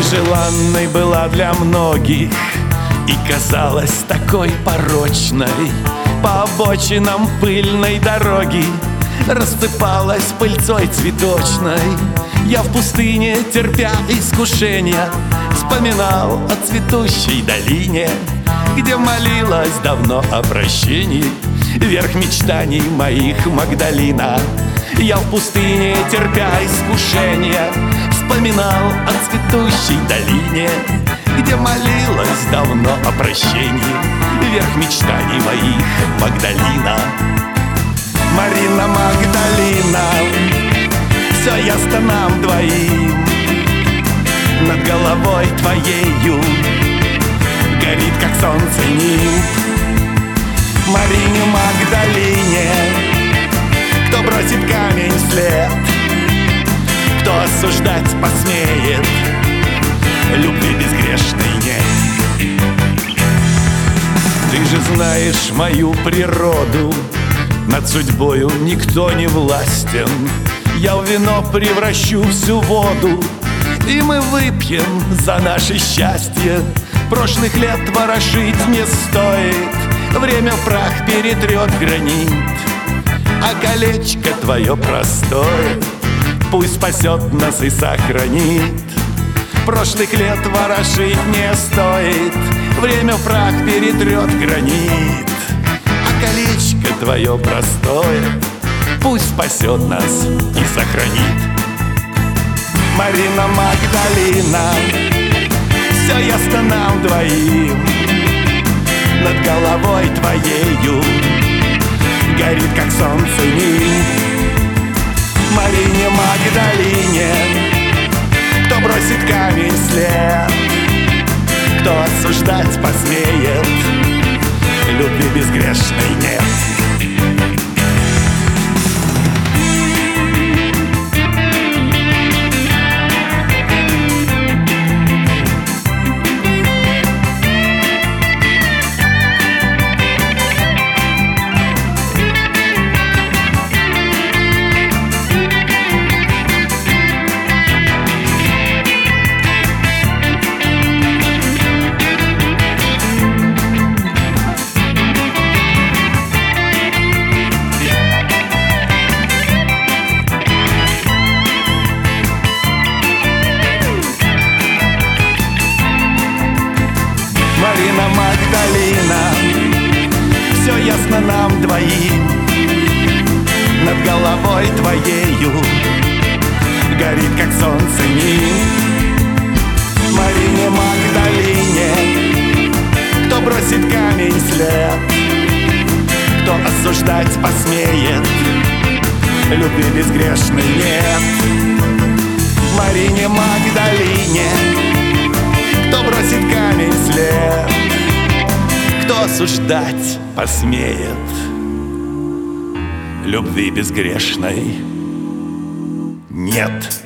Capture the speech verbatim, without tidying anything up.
желанной была для многих и казалась такой порочной. По обочинам пыльной дороги рассыпалась пыльцой цветочной. Я в пустыне, терпя искушения, вспоминал о цветущей долине, где молилась давно о прощении верх мечтаний моих Магдалина. Я в пустыне, терпя искушения, вспоминал о цветущей долине, где молилась давно о прощении верх мечтаний моих Магдалина. Марина Магдалина, все ясно нам двоим, над головой твоею горит, как солнце, нимб. Марине Магдалине, кто бросит камень вслед, кто осуждать посмеет, любви безгрешной нет. Ты же знаешь мою природу, над судьбою никто не властен. Я в вино превращу всю воду, и мы выпьем за наше счастье. Прошлых лет ворошить не стоит, время в прах перетрет гранит, а колечко твое простое пусть спасет нас и сохранит. Прошлых лет ворошить не стоит, время в прах перетрет гранит, а колечко твое простое пусть спасет нас и сохранит. Марина Магдалина, все ясно нам двоим, над головой твоею горит, как солнце, нимб. Марине Магдалине, кто бросит камень вслед, кто осуждать посмеет, любви безгрешной нет. Марина Магдалина, все ясно нам двоим, над головой твоею горит, как солнце, нимб. Марине Магдалине, кто бросит камень вслед, кто осуждать посмеет, любви безгрешной нет. Марине Магдалине, кто бросит камень вслед, кто осуждать посмеет, любви безгрешной нет.